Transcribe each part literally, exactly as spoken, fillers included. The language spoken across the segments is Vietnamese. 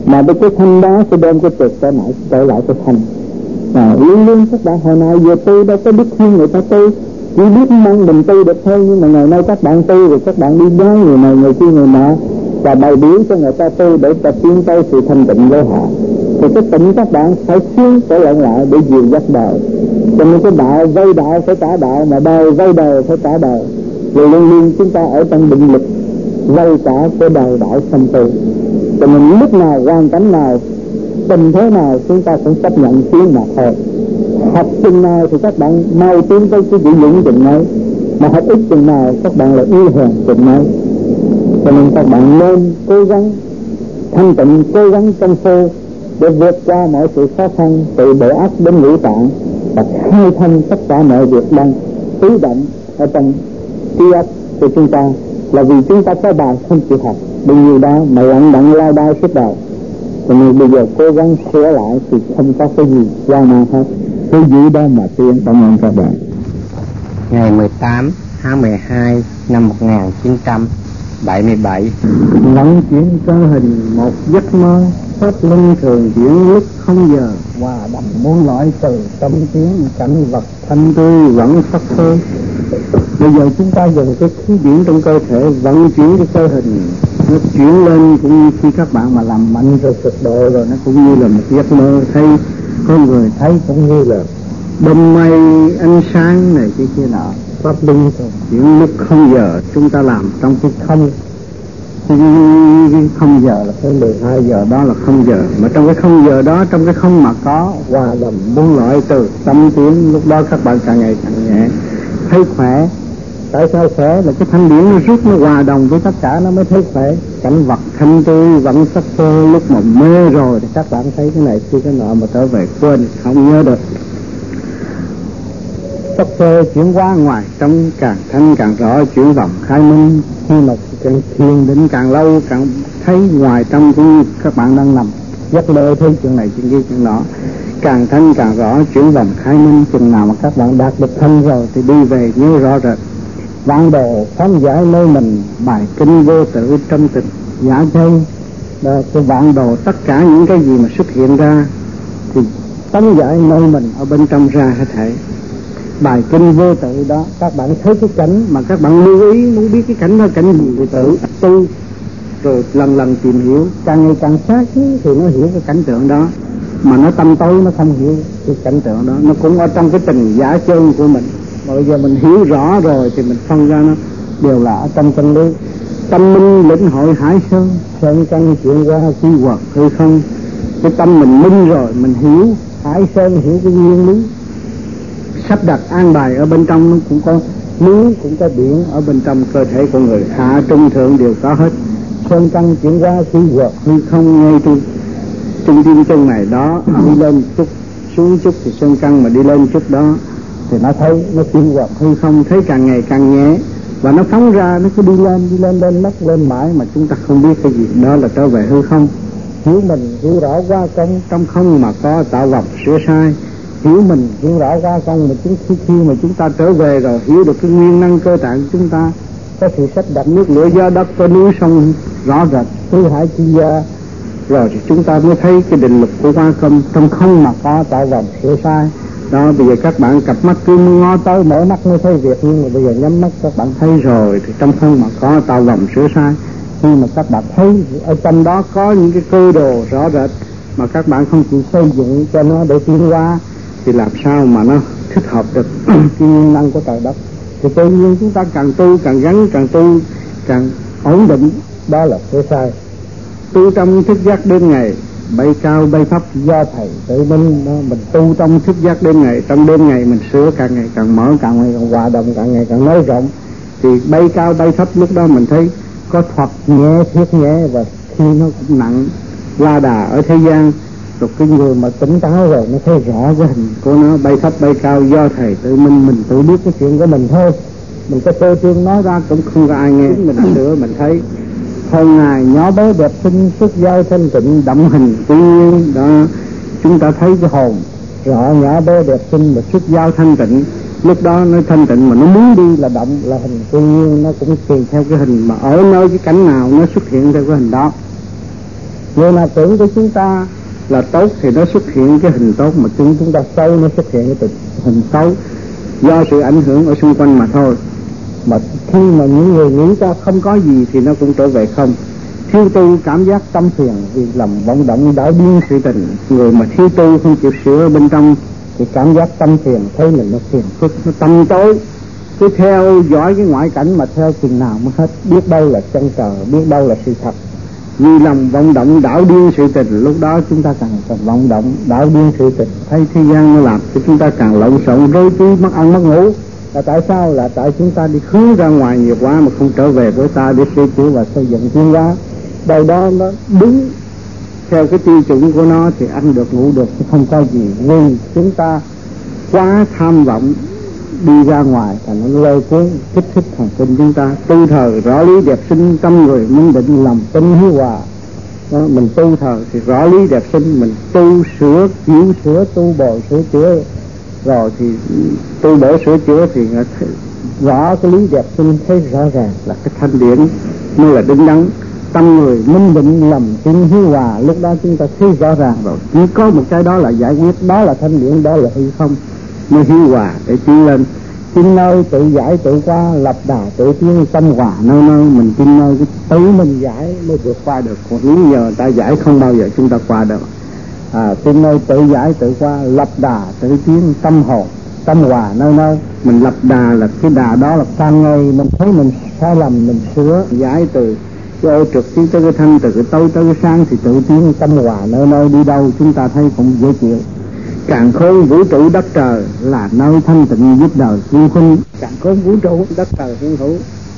mà với cái thanh đó sẽ đem cái trượt trở lại trở lại cái thanh. À, luôn luôn các bạn hồi nào giờ tu đâu có biết khuyên người ta tu, chỉ biết mong mình tu được thôi. Nhưng mà ngày nay các bạn tu rồi các bạn đi nói người này người kia người nọ và bày biểu cho người ta tu để ta tiến tới sự thanh tịnh với họ. Thì cái tịnh các bạn phải xuống trở lại lại để dìu dắt đời. Cho nên cái đạo vây đạo phải trả đạo, mà đời vây đời phải trả đời. Rồi luôn luôn chúng ta ở trong định lực vây trả cái đời đạo sanh tử. Cho nên lúc nào hoàn cảnh nào tình thế nào chúng ta cũng chấp nhận tiến mà thôi. Học chừng nào thì các bạn mau tiến tới cái vị dũng chừng ấy, mà học ít chừng nào các bạn là yêu hèn chừng ấy. Cho nên các bạn nên cố gắng thanh tịnh, cố gắng công phu để vượt qua mọi sự khó khăn, từ bộ óc đến ngũ tạng, và khai thông tất cả mọi việc đang tứ động ở trong trí óc của chúng ta. Là vì chúng ta có bài không chịu học bao nhiêu đó mà lặng đặng lao đao suốt đời. Cho nên bây giờ cố gắng sửa lại thì không có cái gì qua nào hết. Cứ giữ đó mà tiến. Cảm ơn các bạn. Ngày mười tám tháng mười hai năm một nghìn chín trăm bảy mươi bảy. Lẫn chuyển cơ hình một giấc mơ, pháp luân thường chuyển lúc không giờ, hòa đầm muôn loại từ tâm tiếng cảnh vật thanh tươi vẫn sắc khơi. Bây giờ chúng ta dùng cái khí điển trong cơ thể vận chuyển cái cơ hình, nó chuyển lên cũng như khi các bạn mà làm mạnh rồi cực độ rồi, nó cũng như là một giấc mơ. Thấy có người thấy cũng như là đêm mây ánh sáng này cái kia nọ. Pháp luân thường chuyển lúc không giờ, chúng ta làm trong cái không. Cái không giờ là cái mười hai giờ đó là không giờ, mà trong cái không giờ đó, trong cái không mà có hòa đồng muôn loại từ tâm tiếng. Lúc đó các bạn càng ngày càng nhẹ, thấy khỏe. Tại sao khỏe? Là cái thanh điển nó rút, nó hòa đồng với tất cả nó mới thấy khỏe. Cảnh vật thanh tươi vẫn sắc phơ. Lúc mà mê rồi thì các bạn thấy cái này kia cái nọ, mà trở về quên không nhớ được. Sắc phơ chuyển qua ngoài trong, càng thanh càng rõ, chuyển vòng khai minh. Khi mà càng thiền định càng lâu càng thấy ngoài trong cũng như các bạn đang nằm giấc mơ, thấy chuyện này chuyện kia chuyện nọ, càng thanh càng rõ, chuyển vòng khai minh. Chừng nào mà các bạn đạt được thanh rồi thì đi về nhớ rõ rệt. Vạn đồ phóng giải nơi mình, bài kinh vô tự trong tịch giả chay. Cái vạn đồ tất cả những cái gì mà xuất hiện ra thì phóng giải nơi mình ở bên trong ra hết thảy. Bài kinh vô tự đó, các bạn thấy cái cảnh mà các bạn lưu ý muốn biết cái cảnh đó cảnh gì thì tự tu, rồi lần lần tìm hiểu, càng ngày càng sát thì nó hiểu cái cảnh tượng đó. Mà nó tâm tối nó không hiểu cái cảnh tượng đó, nó cũng ở trong cái tình giả chân của mình. Mà bây giờ mình hiểu rõ rồi thì mình phân ra nó đều là ở trong chân lý. Tâm minh lĩnh hội hải sơn, sơn căn chuyển qua quy hoạt hư không. Cái tâm mình minh rồi, mình hiểu hải sơn, hiểu cái nguyên lý sắp đặt an bài ở bên trong. Nó cũng có núi, cũng có biển ở bên trong cơ thể của người, hạ trung thượng đều có hết. Sơn căn chuyển qua quy hoạt hư không, ngay trung trung tim chân này đó, đi lên chút xuống chút thì sơn căn, mà đi lên chút đó thì nó thấy nó chuyển hoạt hư không, thấy càng ngày càng nhẹ, và nó phóng ra, nó cứ đi lên đi lên lên mất lên mãi mà chúng ta không biết cái gì. Đó là trở về hư không. Hiểu mình hiểu rõ qua công, trong không mà có tạo vọng sửa sai. Hiểu mình hiểu rõ qua công, mà chúng khi, khi mà chúng ta trở về rồi hiểu được cái nguyên năng cơ tạng của chúng ta, có sự sắp đặt nước lửa gió đất, có núi sông rõ rệt, tứ hải chi gia, rồi thì chúng ta mới thấy cái định lực của qua công, trong không mà có tạo vọng sửa sai. Đó, bây giờ các bạn cặp mắt cứ ngó tới, mở mắt mới thấy việc, nhưng mà bây giờ nhắm mắt các bạn thấy rồi thì trong không mà có tạo vọng sửa sai. Khi mà các bạn thấy ở trong đó có những cái cơ đồ rõ rệt mà các bạn không chịu xây dựng cho nó để tiến qua, thì làm sao mà nó thích hợp được cái nguyên năng của trời đất. Thì tự nhiên chúng ta càng tu càng gắn, càng tu càng ổn định. Đó là sửa sai. Tu trong thức giác đêm ngày, bay cao bay thấp do thầy tự minh. Mình tu trong thức giác đêm ngày, trong đêm ngày mình sửa càng ngày càng mở, càng ngày càng hòa đồng, càng ngày càng nới rộng. Thì bay cao bay thấp lúc đó mình thấy có thuật nhẹ thiết nhẹ, và khi nó cũng nặng la đà ở thế gian. Rồi cái người mà tỉnh táo rồi nó thấy rõ cái hình của nó bay thấp bay cao do thầy tự minh. Mình tự biết cái chuyện của mình thôi, mình có phô trương nói ra cũng không có ai nghe. Mình sửa mình thấy thôi ngài nhỏ bé đẹp xinh, xuất giao thanh tịnh, động hình tuy nhiên đó. Chúng ta thấy cái hồn rõ nhỏ bé đẹp xinh mà xuất giao thanh tịnh. Lúc đó nó thanh tịnh mà nó muốn đi là động, là hình tuy nhiên, nó cũng tùy theo cái hình mà ở nơi cái cảnh nào nó xuất hiện theo cái hình đó. Người nào tưởng của chúng ta là tốt thì nó xuất hiện cái hình tốt, mà tưởng chúng ta xấu nó xuất hiện cái hình xấu, do sự ảnh hưởng ở xung quanh mà thôi. Mà khi mà những người nghĩ ra không có gì thì nó cũng trở về không. Thiếu tu cảm giác tâm phiền vì lầm vọng động đảo điên sự tình. Người mà thiếu tu không chịu sửa ở bên trong thì cảm giác tâm phiền, thấy mình nó phiền phức, nó tâm tối, cứ theo dõi cái ngoại cảnh mà theo chừng nào mới hết. Biết đâu là chân trời, biết đâu là sự thật. Vì lòng vọng động đảo điên sự tình, lúc đó chúng ta càng càng vọng động đảo điên sự tình, thấy thế gian nó làm cho chúng ta càng lộn xộn, rối trí, mất ăn mất ngủ. Là tại sao? Là tại chúng ta đi hướng ra ngoài nhiều quá mà không trở về với ta để sửa chữa và xây dựng tiến hóa. Đâu đó nó đúng theo cái tiêu chuẩn của nó thì ăn được ngủ được, không có gì. Vì chúng ta quá tham vọng đi ra ngoài và nó lôi cuốn kích thích thần kinh chúng ta. Tu thờ rõ lý đẹp sinh tâm người, minh định lòng tinh hiếu hòa. Đó, mình tu thờ thì rõ lý đẹp sinh, mình tu sửa chịu sửa tu bồi sửa chữa rồi thì tu bổ sửa chữa thì rõ cái lý đẹp sinh, thấy rõ ràng là cái thanh điển mới là đứng đắn. Tâm người minh định lầm tin hiếu hòa, lúc đó chúng ta thấy rõ ràng rồi. Chỉ có một cái đó là giải quyết, đó là thanh điển, đó là hư không mới hiếu hòa để tiến lên. Tin nơi tự giải tự qua, lập đà tự tiến, tâm hòa nơi nơi. Mình tin nơi cái tự mình giải mới vượt qua được. Còn nếu giờ người ta giải không bao giờ chúng ta qua được. À, tin nơi tự giải tự qua, lập đà tự tiến, tâm hồn tâm hòa nơi nơi. Mình lập đà là cái đà đó là càng ngày mình thấy mình sai lầm mình sửa, giải từ cái ô trực tiến tới cái thanh, từ cái tối tới cái sáng thì tự tiến tâm hòa nơi nơi. Đi đâu chúng ta thấy cũng dễ chịu. Càn khôn vũ trụ đất trời là nơi thanh tịnh giúp đời siêu khuynh. Càn khôn vũ trụ đất trời thiên thủ,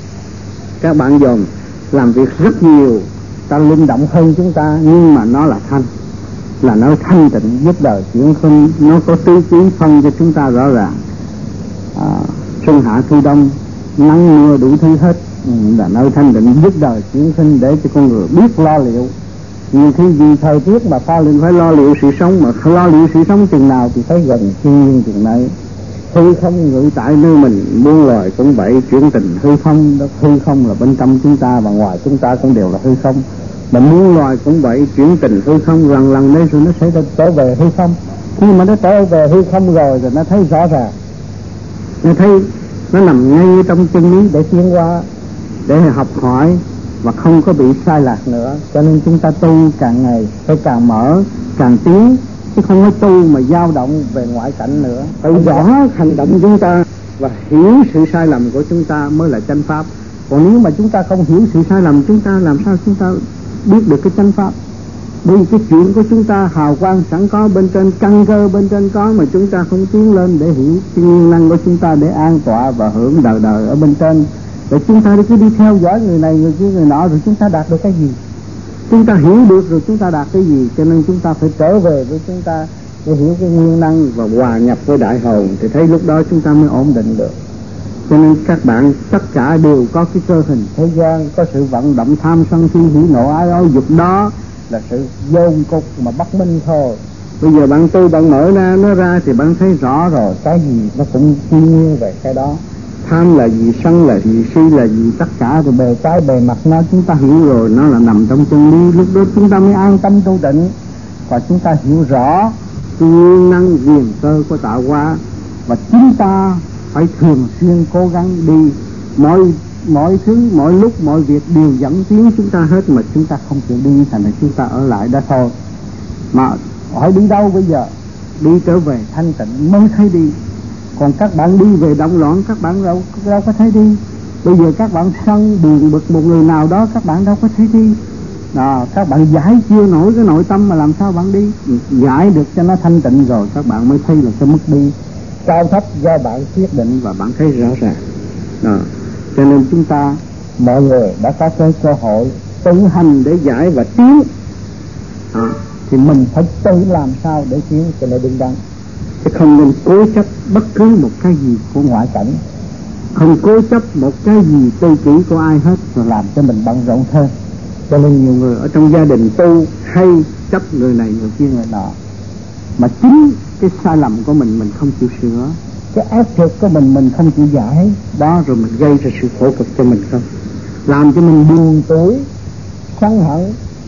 các bạn dồn làm việc rất nhiều, ta linh động hơn chúng ta, nhưng mà nó là thanh, là nơi thanh tịnh giúp đời chuyển khuynh. Nó có tứ quý phân cho chúng ta rõ ràng. À, xuân hạ thu đông, nắng mưa đủ thứ hết, là nơi thanh tịnh giúp đời chuyển khuynh để cho con người biết lo liệu. Nhiều khi vì thời tiết mà ta liền phải lo liệu sự sống, mà lo liệu sự sống chừng nào thì thấy gần thiên nhiên chừng đấy. Hư không ngự tại nơi mình, muôn loài cũng vậy, chuyển tình hư không. Hư không là bên trong chúng ta và ngoài chúng ta cũng đều là hư không. Mà muôn loài cũng vậy, chuyển tình hư không, lần lần đây rồi nó sẽ trở về hư không. Khi mà nó trở về hư không rồi rồi nó thấy rõ ràng, nó thấy nó nằm ngay trong chân lý để tiến hóa, để học hỏi và không có bị sai lạc nữa. Cho nên chúng ta tu càng ngày phải càng mở, càng tiến, chứ không có tu mà dao động về ngoại cảnh nữa. Tự rõ hành động chúng ta và hiểu sự sai lầm của chúng ta mới là chánh pháp. Còn nếu mà chúng ta không hiểu sự sai lầm chúng ta, làm sao chúng ta biết được cái chánh pháp? Bởi vì cái chuyện của chúng ta hào quang sẵn có bên trên, căn cơ bên trên có, mà chúng ta không tiến lên để hiểu cái nguyên năng của chúng ta để an tọa và hưởng đời đời ở bên trên. Rồi chúng ta cứ đi theo dõi người này người kia người nọ, rồi chúng ta đạt được cái gì? Chúng ta hiểu được rồi chúng ta đạt cái gì? Cho nên chúng ta phải trở về với chúng ta để hiểu cái nguyên năng và hòa nhập với đại hồn, thì thấy lúc đó chúng ta mới ổn định được. Cho nên các bạn tất cả đều có cái cơ hình thế gian, có sự vận động tham sân si hỉ nộ ái ố dục, đó là sự vô cục mà bất minh thôi. Bây giờ bạn tu bạn mở ra nó ra thì bạn thấy rõ rồi, cái gì nó cũng nhiên về cái đó. Tham là gì, sân là gì, si là gì, tất cả rồi bề cái bề mặt nó chúng ta hiểu rồi, nó là nằm trong chân lý. Lúc đó chúng ta mới an tâm tu định, và chúng ta hiểu rõ cái nguyên năng quyền cơ của tạo hóa, và chúng ta phải thường xuyên cố gắng đi. Mọi mọi thứ, mọi lúc, mọi việc đều dẫn tiến chúng ta hết, mà chúng ta không chịu đi, thành ra chúng ta ở lại đó thôi. Mà hỏi đi đâu bây giờ? Đi trở về thanh tịnh mới thấy đi. Còn các bạn đi về động loạn, các bạn đâu, đâu có thấy đi. Bây giờ các bạn sân buồn bực một người nào đó, các bạn đâu có thấy đi. À, các bạn giải chưa nổi cái nội tâm mà làm sao bạn đi? Giải được cho nó thanh tịnh rồi các bạn mới thấy là cái mức đi cao thấp do bạn quyết định và bạn thấy rõ ràng. À, cho nên chúng ta mọi người đã có cái cơ hội tự hành để giải và tiến. À, thì mình phải tự làm sao để tiến cho nó đứng đắn, chứ không nên cố chấp bất cứ một cái gì của ngoại cảnh, không cố chấp một cái gì tư kỷ của ai hết, rồi làm cho mình bận rộn thêm. Cho nên nhiều người ở trong gia đình tu hay chấp người này người kia người nọ, mà chính cái sai lầm của mình mình không chịu sửa, cái ác thực của mình mình không chịu giải, đó rồi mình gây ra sự khổ cực cho mình không, làm cho mình buồn tối, sân hận,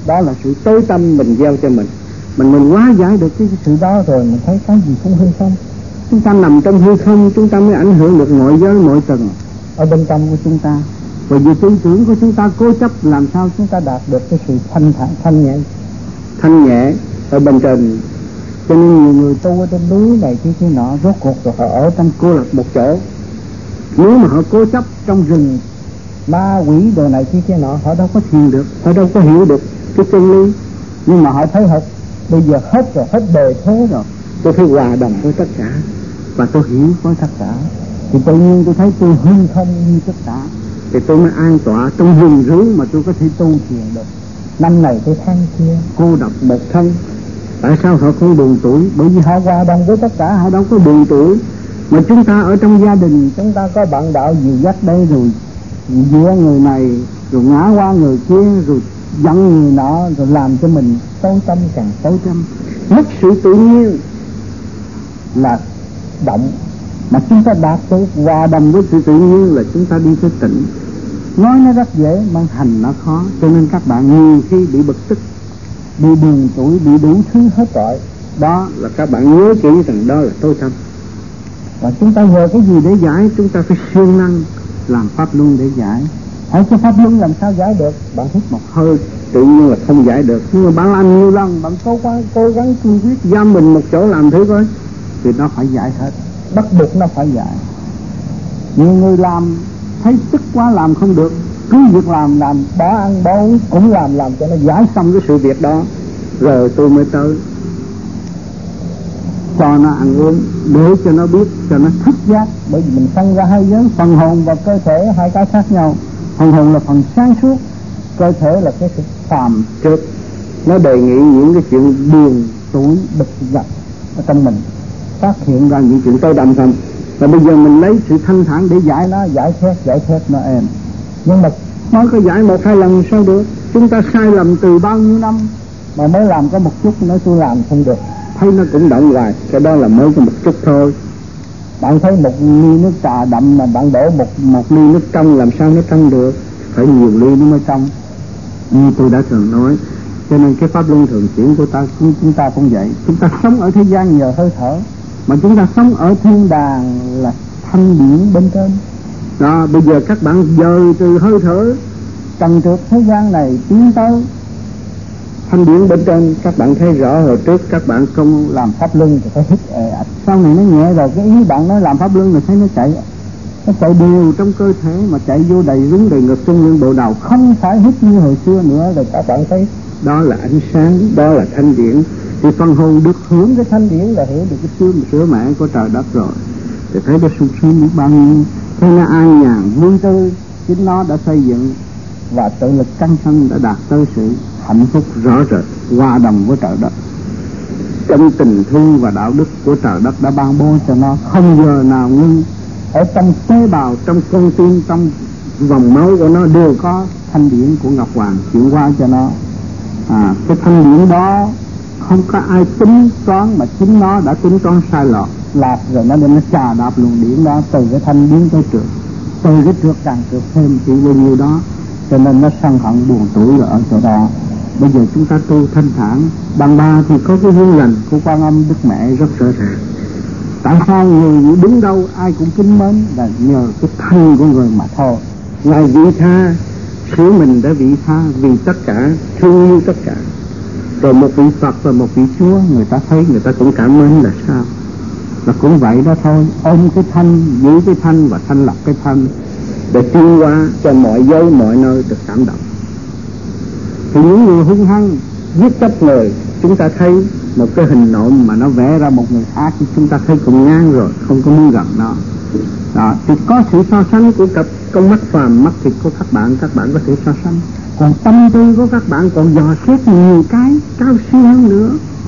đó là sự tối tâm mình gieo cho mình. Mình mình hóa giải được cái sự đó rồi mình thấy cái gì cũng hư không. Chúng ta nằm trong hư không, chúng ta mới ảnh hưởng được mọi giới mọi tầng ở bên trong của chúng ta. Và vì tư tưởng của chúng ta cố chấp, làm sao chúng ta đạt được cái sự thanh thản, thanh nhẹ, thanh nhẹ ở bên trên. Cho nên nhiều người tu ở trên núi này kia kia nọ, rốt cuộc rồi họ ở trong cô lập một chỗ. Nếu mà họ cố chấp trong rừng ma quỷ đồ này kia kia nọ, họ đâu có thiền được, họ đâu có hiểu được cái chân lý. Nhưng mà họ thấy họ bây giờ hết rồi, hết đời thế rồi, tôi thấy hòa đồng với tất cả và tôi hiểu với tất cả, thì tự nhiên tôi thấy tôi hư không như tất cả, thì tôi mới an tọa trong rừng rú mà tôi có thể tu thiền được. Năm này tôi than kia cô độc một thân. Tại sao họ không buồn tuổi? Bởi vì họ hòa đồng với tất cả, họ đâu có buồn tuổi. Mà chúng ta ở trong gia đình, chúng ta có bạn đạo dìu dắt đây rồi giữa người này, rồi ngã qua người kia, rồi giận người nọ, rồi làm cho mình tối tâm càng tối tâm, mất sự tự nhiên là động. Mà chúng ta đạt tới hòa đồng với sự tự nhiên là chúng ta đi tới tỉnh. Nói nó rất dễ, mà hành nó khó. Cho nên các bạn nhiều khi bị bực tức, bị buồn tuổi, bị đủ thứ hết tội. Đó là các bạn nhớ kỹ rằng đó là tối tâm. Và chúng ta nhờ cái gì để giải? Chúng ta phải siêng năng làm pháp luân để giải. Hỏi cho pháp luân làm sao giải được? Bạn hít một hơi tự nhiên là không giải được. Nhưng mà bạn làm nhiều lần, bạn cố gắng cố gắng cương quyết giam mình một chỗ làm thử coi, thì nó phải giải hết, bắt buộc nó phải giải. Nhiều người làm thấy tức quá làm không được, cứ việc làm làm bỏ ăn bỏ uống cũng làm làm cho nó giải xong cái sự việc đó, rồi tôi mới tới cho nó ăn uống để cho nó biết, cho nó thức giác. Bởi vì mình phân ra hai giới, phần hồn và cơ thể hai cái khác nhau. Phần hồn là phần sáng suốt, cơ thể là cái sự phàm trước. Nó đề nghị những cái chuyện buồn tuổi bực dọc ở trong mình, phát hiện ra những chuyện tối đậm thầm. Và bây giờ mình lấy sự thanh thản để giải nó, giải thét, giải thét nó êm. Nhưng mà mới có giải một hai lần sao được? Chúng ta sai lầm từ bao nhiêu năm mà mới làm có một chút, nói tôi làm không được, thấy nó cũng động hoài. Cái đó là mới có một chút thôi. Bạn thấy một ly nước trà đậm mà bạn đổ một một ly nước trong, làm sao nó trong được? Phải nhiều ly nó mới trong. Như tôi đã thường nói. Cho nên cái pháp luân thường chuyển của ta, chúng ta cũng vậy. Chúng ta sống ở thế gian nhờ hơi thở, mà chúng ta sống ở thiên đàng là thanh điển bên trên. Đó, bây giờ các bạn dời từ hơi thở trần trượt thế gian này tiến tới thanh điển bên trên. Các bạn thấy rõ hồi trước các bạn không làm pháp luân thì phải hít ệ ạch. Sau này nó nhẹ rồi, cái ý bạn nói làm pháp luân là thấy nó chạy, nó chạy đều trong cơ thể, mà chạy vô đầy rúng đầy ngực trung lưng bộ đầu, không phải hít như hồi xưa nữa. Rồi các bạn thấy đó là ánh sáng, đó là thanh điển. Thì phần hồn được hưởng cái thanh điển là hiểu được cái sữa, sữa mẹ của trời đất rồi, thì thấy nó sung sướng biết bao nhiêu. Thấy nó an nhàn vui tươi, chính nó đã xây dựng và tự lực căng thân đã đạt tới sự hạnh phúc rõ rệt, hòa đồng với trời đất. Trong tình thương và đạo đức của trời đất đã ban bố cho nó, không giờ nào ngưng. Ở trong tế bào, trong con tim, trong vòng máu của nó đều có thanh điển của Ngọc Hoàng chuyển qua cho nó. À, cái thanh điển đó không có ai tính toán, mà chính nó đã tính toán sai lọt lạc rồi, nó đem nó chà đạp luồng điển đó từ cái thanh điển tới trượt, từ cái trượt càng trượt thêm chỉ bao nhiêu đó, cho nên nó sân hận buồn tuổi là ở chỗ đó. Bây giờ chúng ta tu thanh thản, đàn bà thì có cái hương lành của Quan Âm Đức Mẹ rất rõ ràng. Tại sao người đứng đâu ai cũng kính mến là nhờ cái thanh của người mà thôi. Ngài vị tha, sửa mình đã vị tha vì tất cả, thương yêu tất cả. Rồi một vị Phật và một vị Chúa, người ta thấy người ta cũng cảm mến là sao? Là cũng vậy đó thôi. Ôm cái thanh, giữ cái thanh và thanh lập cái thanh để tiến qua cho mọi giới mọi nơi được cảm động. Thì những người hung hăng giết chết người, chúng ta thấy một cái hình nộm mà nó vẽ ra một người khác, chúng ta thấy cũng ngang rồi, không có muốn gần nó. Đó, thì có sự so sánh của cặp con mắt phàm, mắt thịt của các bạn, các bạn có thể so sánh. Còn tâm tư của các bạn còn dò xét nhiều cái cao siêu hơn nữa.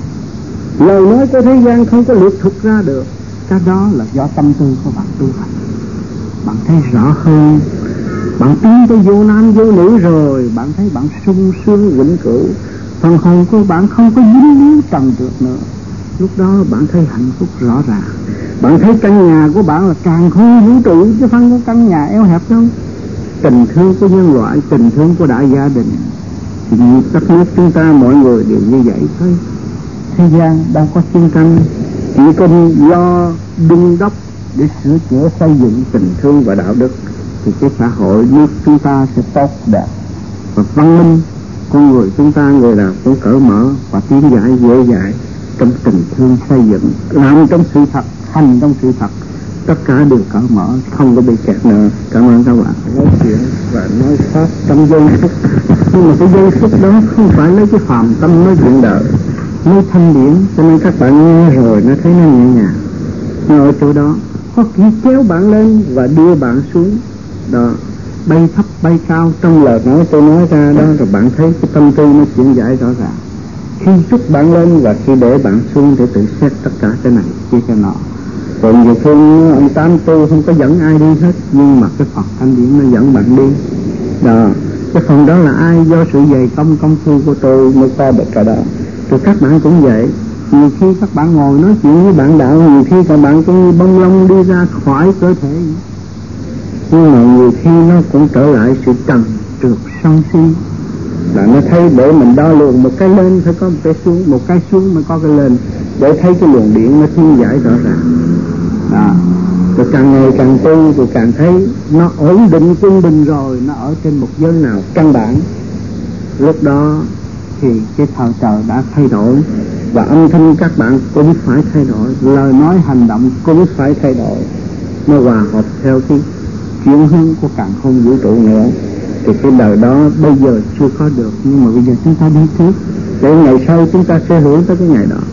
Lời nói của thế gian không có liệt thuật ra được. Cái đó là do tâm tư của bạn tu hành. Bạn thấy rõ hơn, bạn tiến tới vô nam vô nữ rồi, bạn thấy bạn sung sướng vĩnh cửu. Phần hồn của bạn không có dính líu trần trượt nữa. Lúc đó bạn thấy hạnh phúc rõ ràng. Bạn thấy căn nhà của bạn là càng khôn vũ trụ, chứ không có căn nhà eo hẹp đâu. Tình thương của nhân loại, tình thương của đại gia đình, Thì đất nước chúng ta mọi người đều như vậy thôi. Thế gian đang có chiến tranh, chỉ có lo đôn đốc để sửa chữa xây dựng tình thương và đạo đức thì cái xã hội nước chúng ta sẽ tốt đẹp và văn minh. Con người chúng ta người nào cũng cởi mở và tiến giải dễ dãi trong tình thương xây dựng, làm trong sự thật, hành trong sự thật, tất cả đều cởi mở, không có bị kẹt nữa. Cảm ơn các bạn. Nói chuyện và nói pháp trong giây phút, nhưng mà cái giây phút đó không phải lấy cái phàm tâm nói chuyện đời, nói thanh điển, cho nên các bạn nghe rồi nó thấy nó nhẹ nhàng. Nó ở chỗ đó, có khi kéo bạn lên và đưa bạn xuống đó, bay thấp bay cao. Trong lời nói tôi nói ra đó rồi bạn thấy cái tâm tư nó chuyển giải rõ ràng. Khi rút bạn lên và khi để bạn xuống để tự xét tất cả cái này kia cái nọ. Còn nhiều khi ông Tám tu không có dẫn ai đi hết, nhưng mà cái Phật thanh điển nó dẫn bạn đi đó. Cái phần đó là ai? Do sự dày công công phu của tôi mới có được cái đó. Rồi các bạn cũng vậy. Nhiều khi các bạn ngồi nói chuyện với bạn đạo, nhiều khi các bạn cũng như bông lông đi ra khỏi cơ thể, nhưng mà nhiều khi nó cũng trở lại sự trần trượt sân si. Là nó thấy để mình đo lường một cái lên phải có một cái xuống, một cái xuống mới có cái lên, để thấy cái luồng điện nó thiên giải rõ ràng đó. Rồi càng ngày càng tu rồi càng thấy nó ổn định quân bình rồi, nó ở trên một giới nào căn bản. Lúc đó thì cái thời trời đã thay đổi và âm thanh các bạn cũng phải thay đổi, lời nói hành động cũng phải thay đổi, nó hòa hợp theo cái chuyển hướng của càn khôn vũ trụ nữa. Thì cái đời đó bây giờ chưa có được, nhưng mà bây giờ chúng ta đi trước để ngày sau chúng ta sẽ hưởng tới cái ngày đó.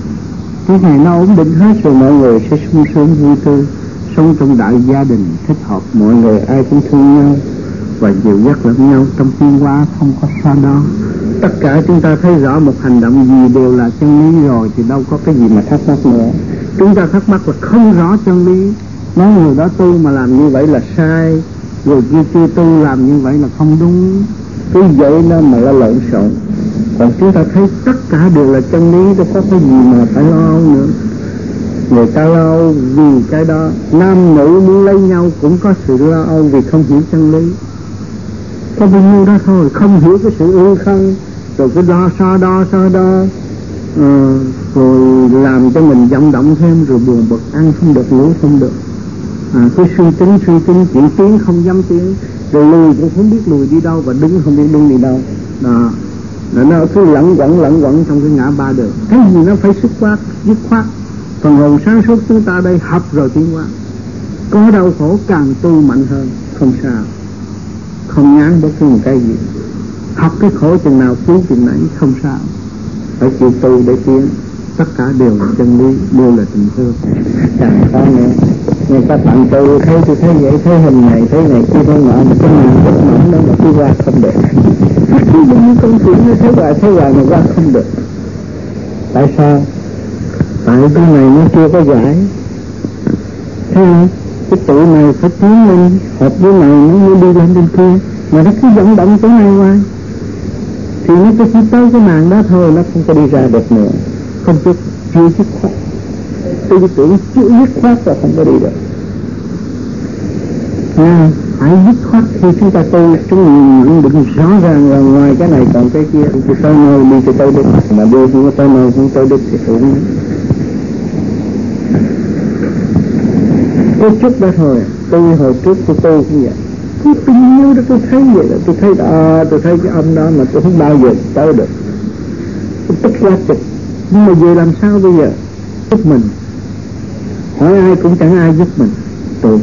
Cái ngày nó ổn định hết rồi, mọi người sẽ sung sướng vui tươi, sống trong đại gia đình thích hợp, mọi người ai cũng thương nhau và dìu dắt lẫn nhau trong tiến hóa, không có so đo. Tất cả chúng ta thấy rõ một hành động gì đều là chân lý rồi thì đâu có cái gì mà thắc mắc nữa. Chúng ta thắc mắc là không rõ chân lý, nói người đó tu mà làm như vậy là sai, người kia chưa tu làm như vậy là không đúng, cứ vậy nên mà là lộn xộn. Còn chúng ta thấy tất cả đều là chân lý, đâu có cái gì mà phải lo nữa. Người ta lo vì cái đó, nam nữ muốn lấy nhau cũng có sự lo âu vì không hiểu chân lý. Có bao nhiêu đó thôi, không hiểu cái sự ưu khăn, rồi cái đo so đo so đo, ờ, rồi làm cho mình vọng động thêm, rồi buồn bực, ăn không được, ngủ không được, à, cứ suy tính suy tính, chuyện tiến không dám tiến, rồi lùi cũng không biết lùi đi đâu và đứng không biết đứng đi đâu đó. Là nó cứ lẫn quẩn lẫn quẩn trong cái ngã ba đường. Cái gì nó phải xuất phát dứt khoát. Phần hồn sáng suốt chúng ta đây học rồi tiến hóa, có đau khổ càng tu mạnh hơn, không sao, không ngán bất cứ một cái gì. Học cái khổ chừng nào cứu chừng nấy, không sao, phải chịu tu để tiến. Tất cả đều là chân lý, đều là tình thương, chẳng có nữa. Nhưng các bạn tu thấy tôi thấy vậy, thấy hình này, thấy này kia thấy nọ, mà cái nào rất mỏng đó mà cứ qua không được. Cứ như công chuyện nó thấy hoài thấy hoài mà qua không được. Tại sao? Tại cái này nó chưa có giải. Thế không? Cái tụi này phải tiến lên hợp với này nó mới đi lên bên kia, mà nó cứ vận động chỗ này hoài thì nó cứ chỉ tới cái màn đó thôi, nó không có đi ra được nữa. Không biết chưa dứt khoát, tư tưởng chưa dứt khoát là không có đi được. À, phải dứt khoát khi chúng ta tu, chúng nhận định rõ ràng là ngoài cái này còn cái kia. Thì tới nơi đi cho tới đích, mà đi không có tới nơi không tới đích thì cũng cái chút đó thôi. Tôi hồi trước tôi tu cũng vậy, cái tình yêu đó tôi thấy vậy là tôi thấy đó, tôi thấy cái âm đó mà tôi không bao giờ tới được, tôi tức ra chụp. Nhưng mà về làm sao bây giờ? Giúp mình, hỏi ai cũng chẳng ai giúp mình. Tôi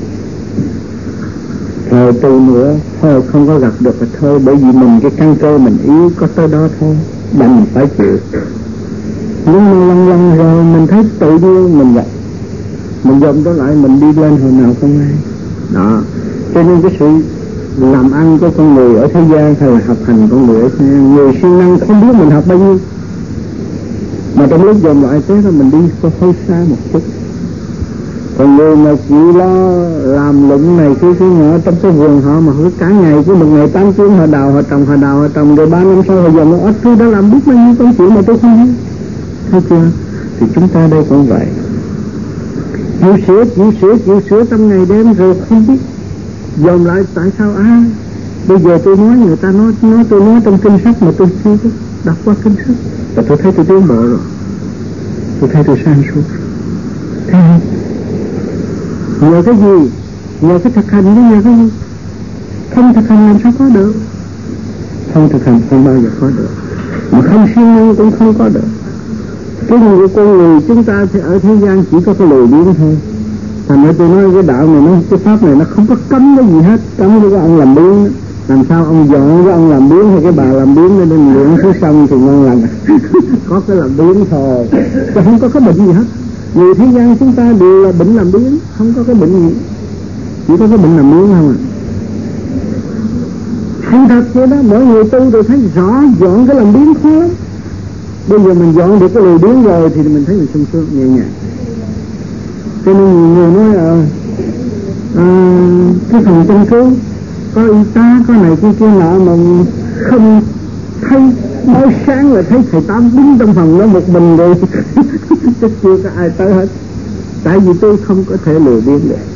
rồi tu nữa thôi không có gặp được rồi thôi, bởi vì mình cái căn cơ mình yếu, có tới đó thôi, đành phải chịu. Nhưng mà lần lần rồi mình thấy tự nhiên mình gặp, mình dồn đó lại, mình đi lên hồi nào không ai đó. Cho nên cái sự làm ăn của con người ở thế gian hay là học hành con người ở thế gian, người siêng năng không biết mình học bao nhiêu, mà trong lúc dồn lại thế là mình đi có hơi xa một chút. Còn người mà chỉ lo làm lụng này kia kia nhỏ trong cái vườn họ mà cứ cả ngày, cứ một ngày tám tiếng họ đào họ trồng họ đào họ trồng, rồi ba năm sau họ dồn nó ít thứ đó, làm biết bao nhiêu công chuyện mà tôi không biết. Thấy chưa? Thì chúng ta đây cũng vậy, chịu sửa chịu sửa chịu sửa trong ngày đêm rồi không biết dồn lại tại sao. À, Bây giờ tôi nói người ta nói, nói tôi nói trong kinh sách mà tôi chưa có đọc qua kinh sách, và tôi thấy tôi tiến bộ rồi, tôi thấy tôi sang suốt. Thấy không? Nhờ cái gì? Nhờ cái thực hành chứ nhờ cái gì? Không thực hành làm sao có được? Không thực hành không bao giờ có được, mà không siêng năng cũng không có được. Cái người con người chúng ta thì ở thế gian chỉ có cái lười biếng thôi. Thành ra tôi nói cái đạo này, nó cái pháp này nó không có cấm cái gì hết, cấm cái ông làm biếng. Làm sao ông dọn cái ông làm biếng hay cái bà làm biếng để đem luyện xuống sông thì ngon lành. Có cái làm biếng thôi, chứ không có cái bệnh gì hết. Người thế gian chúng ta đều là bệnh làm biếng, không có cái bệnh gì, chỉ có cái bệnh làm biếng không à. Thành thật vậy đó, mỗi người tu rồi thấy rõ dọn cái làm biếng khó lắm. Bây giờ mình dọn được cái lười biếng rồi thì mình thấy mình sung sướng nhẹ nhàng. Cho nên nhiều người nói à, à, cái phòng chăm cứu có y tá, có này kia kia nọ mà không thấy nói sáng là thấy thầy Tám đứng trong phòng đó một mình rồi. Chắc chưa có ai tới hết. Tại vì tôi không có thể lười biếng được.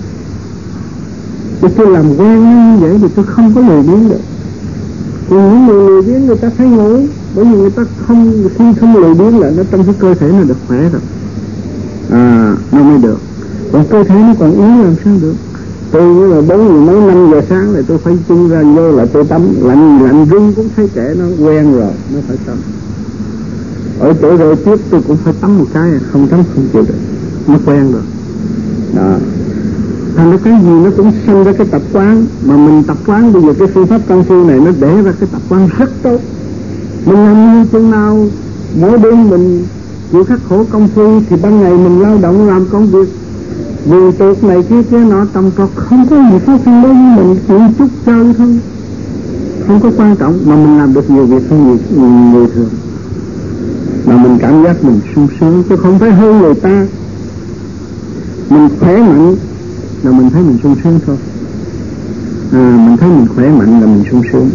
Tôi chưa làm quen như vậy thì tôi không có lười biếng được. Còn những người lười biếng người ta thấy ngủ, bởi vì người ta không, khi không lười biếng là nó trong cái cơ thể nó được khỏe rồi, à nó mới được. Còn cơ thể nó còn yếu làm sao được? Tôi là bốn mấy năm giờ sáng là tôi phải chui ra vô là tôi tắm, lạnh lạnh run cũng thấy trẻ nó quen rồi, nó phải tắm. Ở chỗ rồi tiếp tôi cũng phải tắm một cái, không tắm không chịu được, nó quen rồi. Đó. Thành ra cái gì nó cũng sinh ra cái tập quán, mà mình tập quán bây giờ cái phương pháp công phu này nó để ra cái tập quán rất tốt. Mình làm như chừng nào mỗi đêm mình chịu khắc khổ công phu thì ban ngày mình lao động làm công việc vườn tuột này kia kia nọ trồng trọt, không có gì khó khăn đối với mình, chỉ chút chơi thôi, không có quan trọng, mà mình làm được nhiều việc hơn người, người, người thường, mà mình cảm giác mình sung sướng, chứ không phải hơn người ta. Mình khỏe mạnh là mình thấy mình sung sướng thôi, à, mình thấy mình khỏe mạnh là mình sung sướng.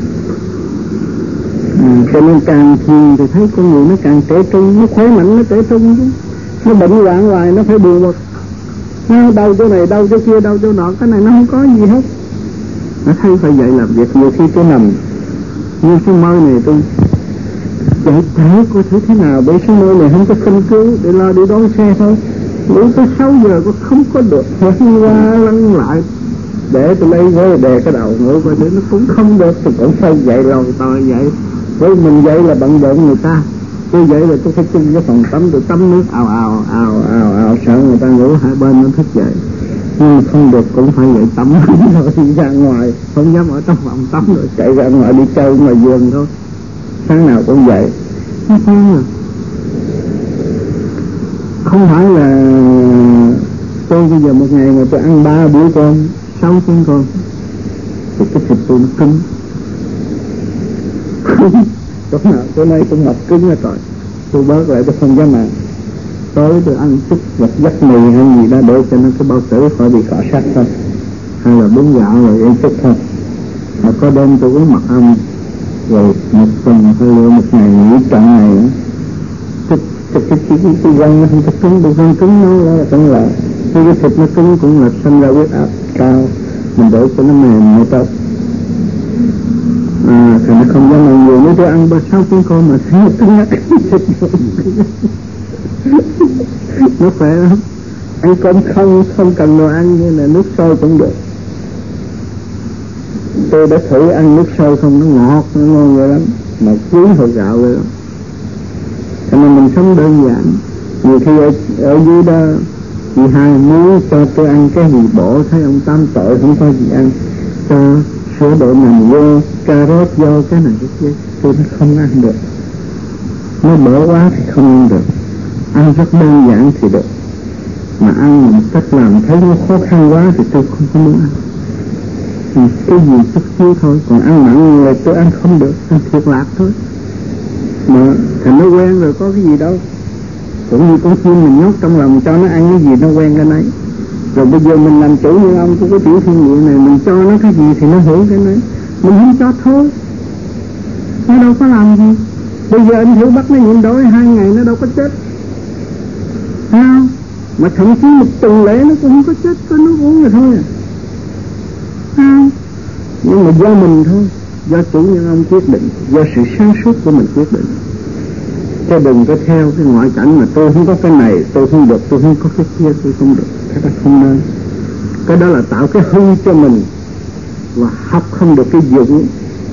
À, cho nên càng thiền thì thấy con người nó càng trẻ trung, nó khỏe mạnh nó trẻ trung chứ. Nó bệnh hoạn hoài nó phải buồn bực, nó đau chỗ này đau chỗ kia đau chỗ nọ, cái này nó không có gì hết. Nó thấy phải dậy làm việc. Nhiều khi tôi nằm như cái mơ này tôi dậy trễ coi thử thế nào, bởi cái mơ này không có phân cứu để lo đi đón xe thôi. Ngủ tới sáu giờ có không có được, lăn qua lăn lại để tôi lấy với đè cái đầu ngủ coi thử, nó cũng không được thì cũng phải dậy lòi tòi dậy. Với mình dậy là bận rộn người ta, tôi dậy là tôi phải chung cái phòng tắm, tôi tắm nước ào ào ào ào ào sợ người ta ngủ hai bên nó thức dậy. Nhưng mà không được cũng phải dậy tắm rồi đi ra ngoài, không dám ở trong phòng tắm rồi chạy ra ngoài đi chơi ngoài vườn thôi. Sáng nào cũng vậy. Nó quen rồi. Không phải là tôi bây giờ một ngày mà tôi ăn ba bữa cơm, sáu chén cơm thì cái thịt tôi nó cứng. Chỗ nào tối nay cũng mập cứng rồi rồi, tôi bớt lại tôi không dám ăn. Tối tôi ăn chút vật dắt mì hay gì đó để cho nó cái bao tử khỏi bị cọ sát thôi, hay là bún gạo rồi ăn chút thôi. Mà có đêm tôi uống mật ong, rồi một tuần hay là một ngày nghỉ trọn ngày nữa. Cái cái cái cái cái, cái răng nó không có cứng, được răng cứng nó là cũng là cái, cái thịt nó cứng cũng là sinh ra huyết áp cao, mình để cho nó mềm mới tốt. À, thì nó không dám ăn nhiều, nếu tôi ăn ba sáu tiếng con mà thấy nó cứng nhắc nó khỏe lắm. Ăn cơm không không cần đồ ăn, như là nước sôi cũng được. Tôi đã thử ăn nước sôi không, nó ngọt, nó ngon vậy lắm, mà cuốn hồi gạo vậy lắm. Cho nên mình sống đơn giản. Nhiều khi ở, ở dưới đó chị hai muốn cho tôi ăn cái gì bổ, thấy ông Tám tội không có gì ăn, cho sữa đậu nành vô, cà rốt vô, cái này cái kia, tôi nó không ăn được. Nó bổ quá thì không ăn được. Ăn rất đơn giản thì được, mà ăn một cách làm thấy nó khó khăn quá thì tôi không có muốn ăn. Thì cái gì chút xíu thôi, còn ăn mặn là tôi ăn không được, ăn thiệt lạc thôi. Mà thành nó quen rồi có cái gì đâu. Cũng như con chim mình nhốt trong lòng cho nó ăn cái gì nó quen cái nấy. Rồi bây giờ mình làm chủ như ông của cái tiểu thiên địa này, mình cho nó cái gì thì nó hưởng cái nấy. Mình không cho thôi, nó đâu có làm gì. Bây giờ anh thử bắt nó nhịn đói hai ngày nó đâu có chết, thấy không? Mà thậm chí một tuần lễ nó cũng không có chết, có nước uống rồi thôi à. Thấy không? Nhưng mà do mình thôi, do chủ nhân ông quyết định, do sự sáng suốt của mình quyết định. Chứ đừng có theo cái ngoại cảnh mà tôi không có cái này, tôi không được, tôi không có cái kia, tôi không được. Cái đó không nên. Cái đó là tạo cái hư cho mình, và học không được cái dụng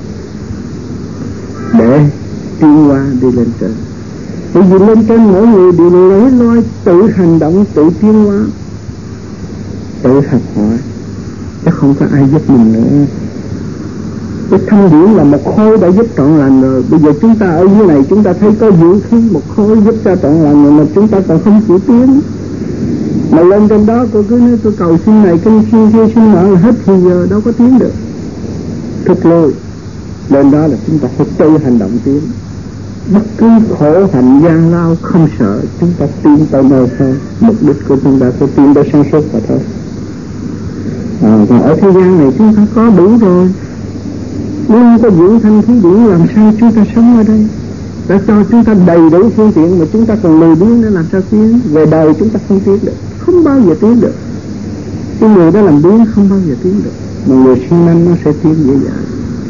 để tiến qua đi lên trên. Bởi vì lên trên mỗi người đều lấy loi tự hành động, tự tiến hóa, tự học hỏi, chứ không có ai giúp mình nữa. Cái thanh điển là một khối đã giúp trọn lành rồi. Bây giờ chúng ta ở dưới này chúng ta thấy có vũ khí một khối giúp cho trọn lành rồi, mà chúng ta còn không chịu tiến. Mà lên trên đó cô cứ nói tôi cầu xin này kinh xin kia xin nọ là hết thì giờ đâu có tiến được. Thực lôi lên đó là chúng ta phải tự hành động tiến. Bất cứ khổ hạnh gian lao không sợ, chúng ta tiến tới nơi thôi. Mục đích của chúng ta phải tiến tới sáng suốt mà thôi. À, còn ở thế gian này chúng ta có đủ rồi, nhưng có dưỡng thanh khí điển làm sao chúng ta sống ở đây? Đã cho chúng ta đầy đủ phương tiện mà chúng ta còn lười biếng để làm sao tiến? Về đời chúng ta không tiến được, không bao giờ tiến được. Cái người đó làm biếng không bao giờ tiến được, mà người siêng năng nó sẽ tiến dễ dàng.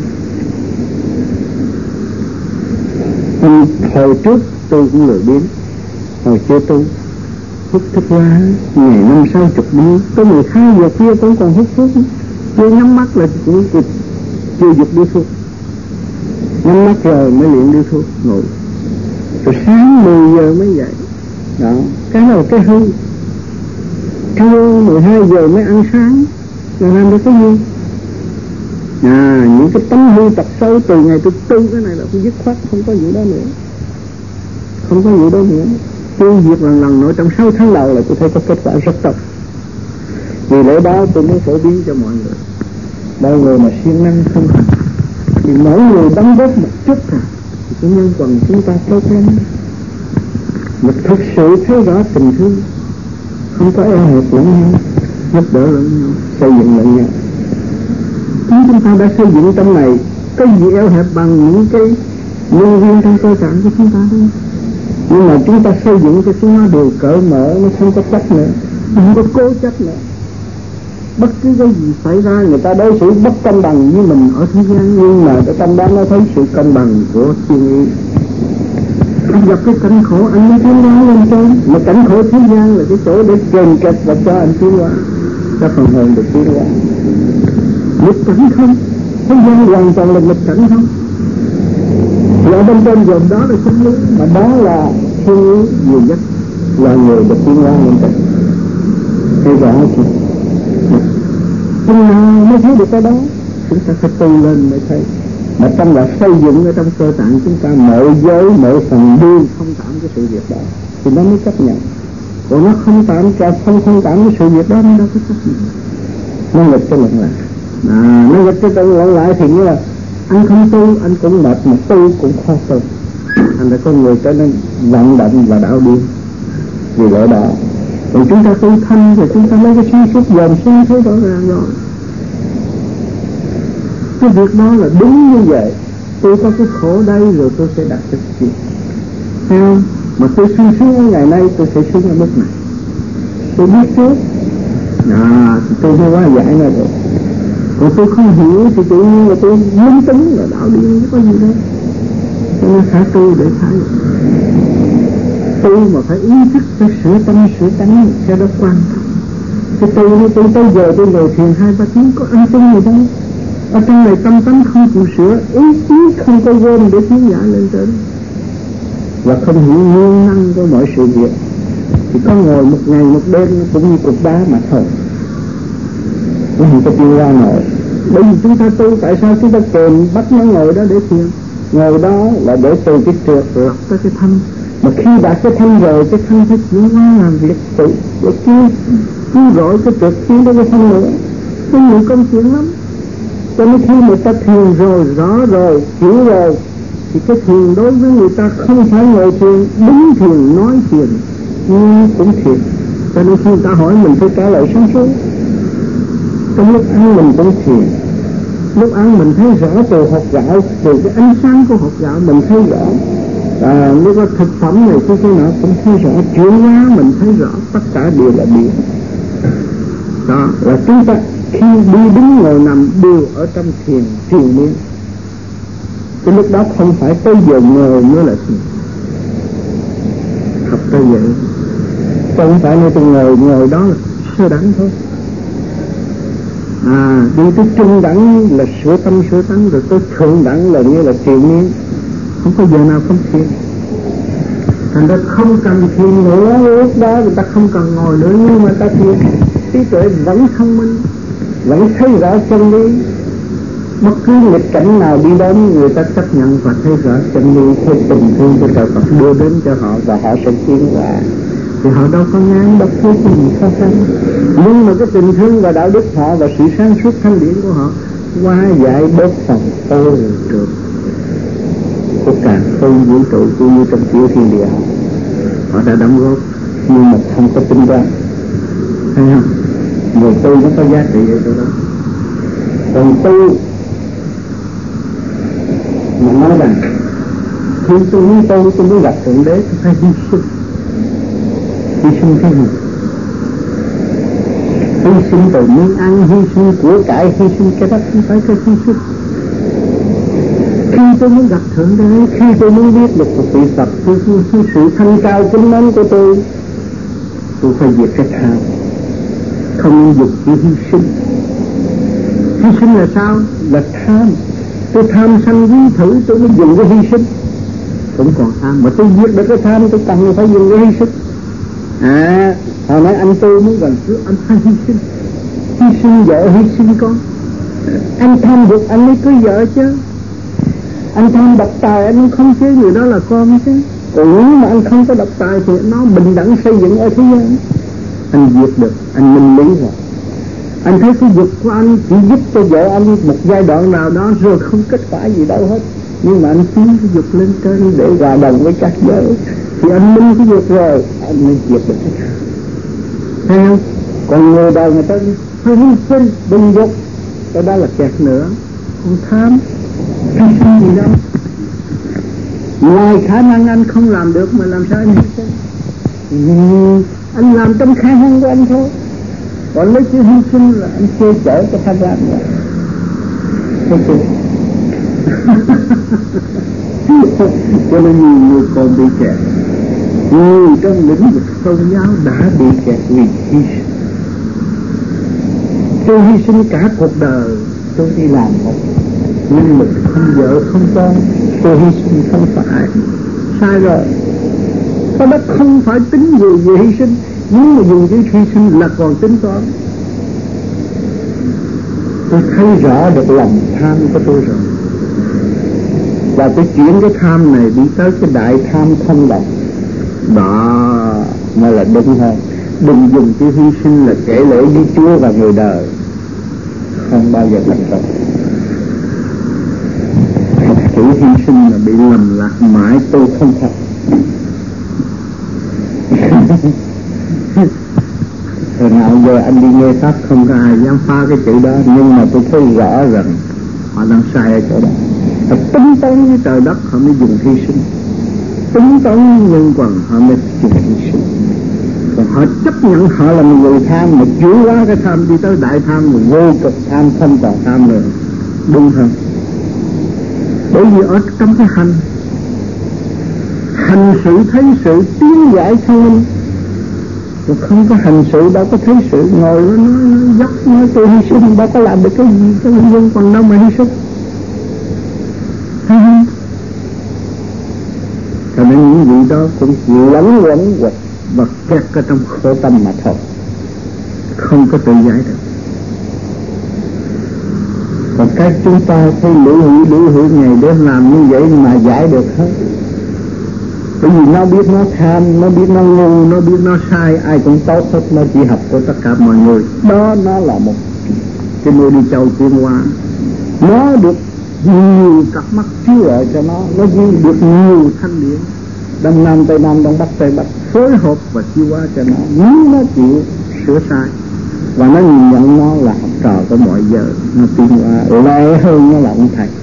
Hồi trước tôi cũng lười biếng, hồi chưa tu hút thuốc lá ngày năm sáu chục điếu, tới mười hai giờ kia tôi còn hút thuốc, tôi nhắm mắt là cũng kịp chưa dục đi thuốc, nhắm mắt rồi mới luyện đi thuốc ngồi, rồi sáng mười giờ mới dậy. Đó, cái nào cái hư. Trưa mười hai giờ mới ăn sáng là làm được cái gì? À, những cái tấm hư tật xấu từ ngày tôi tu cái này là tôi dứt khoát, không có vụ đó nữa, không có vụ đó nữa. Tôi việc lần lần nội trong sáu tháng đầu là tôi thấy có kết quả rất tốt. Vì lẽ đó tôi muốn phổ biến cho mọi người. Mọi người mà siêng năng không hành thì mỗi người đóng góp một chút rồi thì cái nhân quần chúng ta tốt lắm. Mà thực sự thấy rõ tình thương, không có eo hẹp lẫn nhau, giúp đỡ lẫn nhau, xây dựng lẫn nhau. Chúng chúng ta đã xây dựng trong này, cái gì eo hẹp bằng những cái nhân viên trong cơ trạng của chúng ta thôi. Nhưng mà chúng ta xây dựng cho chúng nó đều cởi mở, nó không có chấp nữa, nó không có cố chấp nữa. Bất cứ cái gì xảy ra người ta đối xử bất công bằng với mình ở thế gian, nhưng mà ở trong đó nó thấy sự công bằng của thiên ý. Anh gặp cái cảnh khổ anh mới tiến hóa lên trên, mà cảnh khổ thế gian là cái chỗ để kềm kẹp và cho anh tiến hóa, cho phần hồn được tiến hóa. Nghịch cảnh không, thế gian hoàn toàn là nghịch cảnh không. Thì ở bên trên dòng đó là chân lý, mà đó là thiên ý nhiều nhất, là người được tiến hóa lên trên. Thấy rõ chưa? Chừng nào mới thấy được cái đó, chúng ta phải tu lên mới thấy. Mà trong là xây dựng ở trong cơ tạng chúng ta mọi giới, mọi phần đều không cảm cái sự việc đó, thì nó mới chấp nhận. Còn nó không cảm, không không cảm cái sự việc đó, nó đâu có chấp nhận. Nó nghịch cái lộn lại. À, nó nghịch cái lộn lại thì như là anh không tu, anh cũng mệt, mà tu cũng khó tu. Anh là con người trở nên vận động và đạo điên. Vì lẽ đó, còn chúng ta tu thanh rồi chúng ta lấy cái sáng suốt dòm xuống thấy rõ ràng rồi. Cái việc đó là đúng như vậy. Tôi có cái khổ đây rồi tôi sẽ đạt được chuyện. Thấy không? Mà tôi sung sướng ở ngày nay tôi sẽ sướng ở mức này. Tôi biết trước. À, tôi sẽ quá giải ra rồi. Còn tôi không hiểu thì tự nhiên là tôi lung túng là đạo điên, có gì đâu. Cho nên phải tu để thấy. Tu mà phải ý thức, phải sửa tâm, sửa tánh, cái đó quan trọng. Cái tu như tôi tới giờ tôi ngồi thiền hai ba tiếng có ăn chung gì đâu. Ở trong này tâm tánh không chịu sửa, ý chí không có gom để tiến giải lên trên, và không hiểu nguyên năng của mọi sự việc, thì có ngồi một ngày một đêm cũng như cục đá mà thôi, nó không có tiến ra nổi. Bởi vì chúng ta tu, tại sao chúng ta kèm bắt nó ngồi đó để thiền? Ngồi đó là để từ cái trượt lọc tới cái thanh. Mà khi đạt cái thanh rồi, cái thanh phải chuyển hóa làm việc tự để cứu cứu rỗi cái trượt khiến tới cái thanh nữa. Cái nhiều công chuyện lắm. Cho nên khi người ta thiền rồi, rõ rồi, hiểu rồi, thì cái thiền đối với người ta không phải ngồi thiền, đúng thiền, nói thiền, nhưng cũng thiền. Cho nên khi người ta hỏi mình phải trả lời sáng suốt. Trong lúc ăn mình cũng thiền. Lúc ăn mình thấy rõ từ hột gạo, từ cái ánh sáng của hột gạo mình thấy rõ. À, nếu có thực phẩm này cái cái nọ cũng thấy rõ, chuyển hóa mình thấy rõ, tất cả đều là điều. Đó là chúng ta khi đi đứng ngồi nằm đều ở trong thiền thiền miên. Cái lúc đó không phải tới giờ ngồi mới là thiền. Học tới vậy, không phải nơi tôi ngồi ngồi đó là sơ đẳng thôi. À, đi tới trung đẳng là sửa tâm sửa tánh, rồi tới thượng đẳng là như là thiền miên. Không có giờ nào không thiền. Thành ra không cần thiền nữa, lúc đó người ta không cần ngồi nữa, nhưng mà ta thiền, trí tuệ vẫn thông minh, vẫn thấy rõ chân lý. Bất cứ nghịch cảnh nào đi đến, người ta chấp nhận và thấy rõ chân lý, thấy tình thương của trời Phật đưa đến cho họ và họ sẽ tiến qua. Thì họ đâu có ngán bất cứ cái gì khó khăn, nhưng mà cái tình thương và đạo đức họ và sự sáng suốt thanh điển của họ hóa giải bớt phần ô trượt của cả không vũ trụ cũng như trong tiểu thiên địa. Họ đã đóng góp nhưng mà không có tính toán, thấy không? Người tu nó có giá trị ở chỗ đó. Còn tu mà nói rằng khi tôi muốn tu, tôi muốn gặp Thượng Đế, tôi phải hy sinh. Hy sinh cái gì? Hy sinh từ miếng ăn, hy sinh của cải, hy sinh cái đó không phải cái hy sinh. Khi tôi muốn gặp Thượng Đế, khi tôi muốn biết được một vị Phật, tôi muốn sự thanh cao kính mến của tôi, tôi phải diệt cái tham, không dục chỉ hy sinh. Hy sinh là sao? Là tham. Tôi tham sân quý thử, tôi mới dùng cái hy sinh. Cũng còn tham, mà tôi giết được cái tham, tôi cần phải dùng cái hy sinh. À, hồi nãy anh tôi muốn gần trước, anh phải hy sinh. Hy sinh vợ, hy sinh con. Anh tham dục, anh mới cưới vợ chứ. Anh tham độc tài, anh không chế người đó là con chứ. Còn nếu mà anh không có độc tài thì nó bình đẳng xây dựng ở thế gian. Anh diệt được, anh minh lý rồi. Anh thấy cái dục của anh chỉ giúp cho vợ anh một giai đoạn nào đó rồi không kết quả gì đâu hết. Nhưng mà anh tiến cái dục lên trên để hòa đồng với các giới, thì anh minh cái dục rồi, anh mới diệt được cái tham. Thấy không? Còn người đời người ta phải hy sinh, đừng dục, cái đó là kẹt nữa. Còn tham, hy sinh gì đâu. Ngoài khả năng anh không làm được mà làm sao anh hy sinh? Ừ, anh làm trong khả năng của anh thôi. Còn lấy chữ hy sinh là anh che chở cái tham lam rồi. Thấy chưa? Cho nên nhiều người còn bị kẹt. Người trong lĩnh vực tôn giáo đã bị kẹt vì hy sinh. Tôi hy sinh cả cuộc đời, tôi đi làm một nhân lực không vợ không con, tôi hy sinh không phải. Sai rồi. Có đất không phải tính gì về hy sinh, nhưng mà dùng chữ hy sinh là còn tính toán. Tôi thấy rõ được lòng tham của tôi rồi, và tôi chuyển cái tham này đi tới cái đại tham không động. Đó mới là đúng hơn. Đừng dùng chữ hy sinh là kể lễ với Chúa và người đời, không bao giờ thành công. Chữ hy sinh là bị lầm lạc mãi, tôi không thật. Rồi nào giờ anh đi nghe Pháp không có ai dám phá cái chữ đó, nhưng mà tôi thấy rõ rằng họ đang sai ở chỗ đó. Họ tính toán với trời đất, họ mới dùng hy sinh. Tính toán nhân quần, họ mới dùng hy sinh. Còn họ chấp nhận họ là một người tham, mà chuyển hóa cái tham đi tới đại tham, rồi vô cực tham, không còn tham nữa. Đúng không? Bởi vì ở trong cái hành hành sự thấy sự tiến giải thông minh, rồi không có hành sự đâu có thấy sự, ngồi nó nói nó dốc nói tôi hy sinh, đâu có làm được cái gì, cái nhân còn đâu mà hy sinh. Cho nên những vị đó cũng lẫn quẩn quật và kẹt ở trong khổ tâm mà thôi, không có tự giải được. Còn cái chúng ta thấy lũ hữu lũ hữu ngày để làm như vậy mà giải được hết. Bởi vì nó biết nó tham, nó biết nó ngu, nó biết nó sai, ai cũng tốt hết, nó chỉ học của tất cả mọi người. Đó nó là một cái nơi đi châu tiến hóa. Nó được nhiều cặp mắt chiếu lại cho nó, nó được nhiều thanh điển, đông nam tây nam, đông bắc tây bắc phối hợp và chiếu hóa cho nó. Nếu nó chịu sửa sai và nó nhìn nhận nó là học trò của mọi giờ, nó tiến hóa lẹ hơn nó là ông thầy.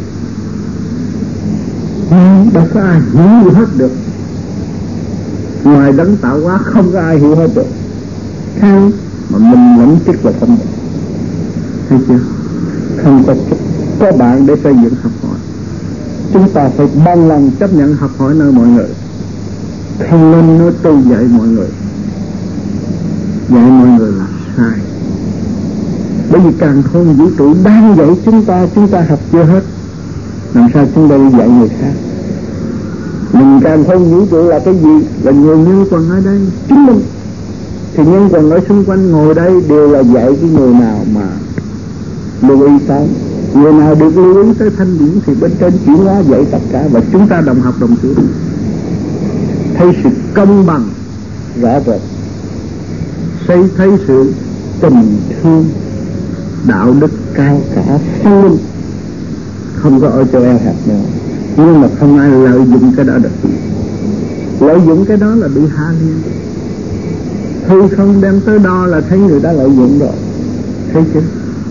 Đâu có ai hiểu hết được, ngoài đấng tạo hóa không có ai hiểu hết được. Theo mà mình lẫn chức là không được. thấy chưa? Không có có bạn để xây dựng học hỏi. Chúng ta phải bằng lòng chấp nhận học hỏi nơi mọi người, không nên nói tôi dạy mọi người. Dạy mọi người là sai. Bởi vì càng khôn vũ trụ đang dạy chúng ta, chúng ta học chưa hết, làm sao chúng ta đi dạy người khác? Mình càng khôn vũ trụ là cái gì? Là người nhân quần ở đây, chính mình. Thì nhân quần ở xung quanh ngồi đây đều là dạy cái người nào mà lưu ý tới. Người nào được lưu ý tới thanh điển thì bên trên chuyển hóa dạy tất cả, và chúng ta đồng học đồng chữ. Thấy sự công bằng rõ rệt, xây thấy sự tình thương, đạo đức cao cả, phong linh, không có ở chỗ eo hẹp nữa. Nhưng mà không ai lợi dụng cái đó được. Lợi dụng cái đó là bị hạ liên. Thư không đem tới đo là thấy người ta lợi dụng rồi. Thấy chưa?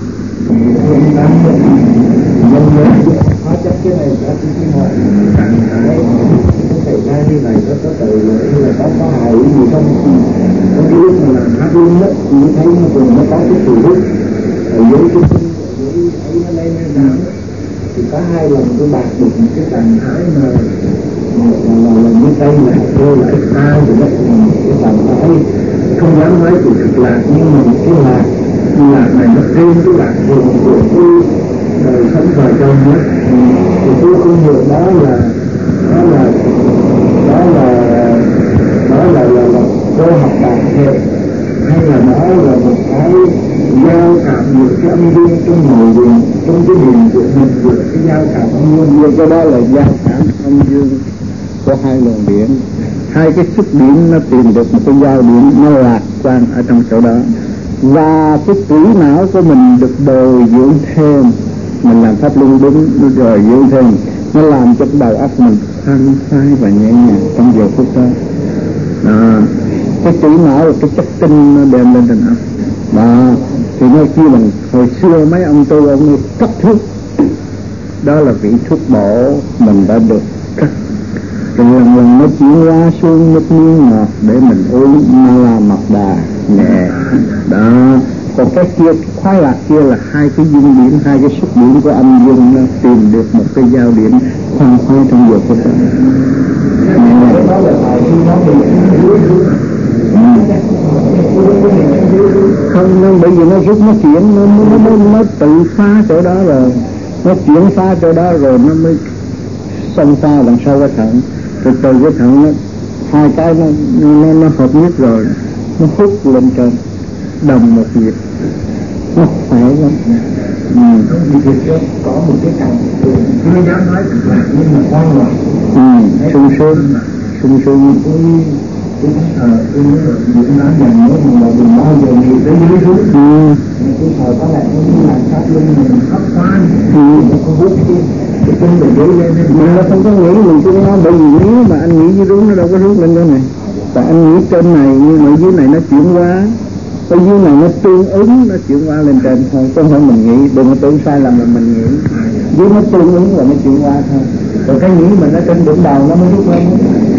Hóa chất cái này có cái ngoài trạng thái nó xảy ra như này, nó có tội lỗi hay là có có hại gì không? Có cái lúc mà làm hát luôn đó, thì thấy nó cùng nó có cái sự hút ở dưới cái chân, ở dưới ấy nó lên lên giảm. Thì có hai lần tôi đạt được một cái trạng thái mà là là như đây là tôi lại ta rồi đó, cái trạng thái không dám nói từ thực lạc, nhưng mà cái lạc lạc này nó thêm cái lạc thường của tôi đời sống vào trong đó. Thì tôi không hiểu đó là đó là đó là đó là là, là cô học đạt hệ, hay là đó là một cái giao cảm được cái âm dương trong nội điện, trong cái điện của mình, được cái giao cảm âm dương. Cái đó là giao cảm âm dương của hai luồng điện. Hai cái xúc điện nó tìm được một cái giao điện, nó lạc quan ở trong chỗ đó. Và cái trí não của mình được bồi dưỡng thêm, mình làm pháp luân đúng rồi dưỡng thêm, nó làm cho cái đầu óc mình khoan khoái và nhẹ nhàng trong giờ phút đó. Đó, cái trí não là cái chất tinh nó đem lên trên óc. Đó, thì nó kêu bằng hồi xưa mấy ông tôi ông ấy cấp thuốc, đó là vị thuốc bổ mình đã được cắt, rồi lần lần nó chuyển hóa xuống nước miếng ngọt để mình uống, nó là mật đà nhẹ. Đó, còn cái kia, cái khoái lạc kia là hai cái dung điểm, hai cái xúc điểm của âm dương nó tìm được một cái giao điểm khoan khoái trong giờ phút đó. Không, nó bởi vì nó rút nó chuyển, nó, nó, nó, nó tự phá chỗ đó rồi, nó chuyển phá chỗ đó rồi nó mới xông pha đằng sau cái thận, rồi từ cái thận nó hai cái nó nó, nó hợp nhất rồi, nó hút lên trên đồng một nhịp, nó khỏe lắm. Ừ. Có một cái cảnh không dám nói thực lạc nhưng mà khoan rồi. Ừ, sung sướng, sung sướng. Tôi thờ, tôi nói nói rằng nếu mà đừng bao giờ nghĩ tới dưới rút. Ừ. Tôi thờ có lẽ nó như là sát lưng mình khóc khoan. Ừ. Nó có hút cái cái chân để dưới lên. Mà nó không có nghĩ mình cứ nói, bởi vì nếu mà anh nghĩ dưới rút nó đâu có rút lên đó này. Và anh nghĩ trên này nhưng mà dưới này nó chuyển hóa, ở dưới này nó tương ứng, nó chuyển hóa lên trên thôi, không phải mình nghĩ. Đừng có tưởng sai lầm là mình nghĩ, dưới nó tương ứng là nó chuyển hóa thôi. Rồi cái nghĩ mình ở trên đỉnh đầu nó mới rút lên.